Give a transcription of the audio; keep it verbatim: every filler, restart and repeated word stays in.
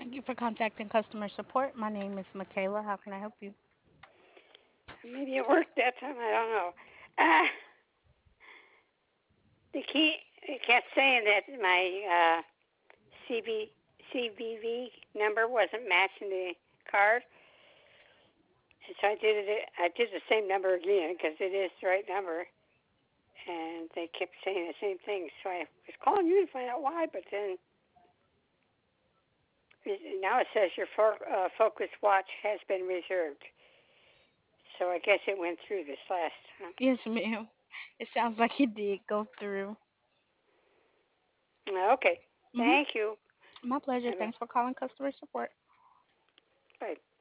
Thank you for contacting customer support. My name is Michaela. How can I help you? Maybe it worked that time. I don't know. Uh, the key. It kept saying that my uh, C B C V V number wasn't matching the card, and so I did it. I did the same number again because it is the right number, and they kept saying the same thing. So I was calling you to find out why, but then now it says your fo- uh, Focus Watch has been reserved. So I guess it went through this last time. Yes, ma'am. It sounds like it did go through. Okay. Mhm. Thank you. My pleasure. Have a Thanks for calling customer support. bye.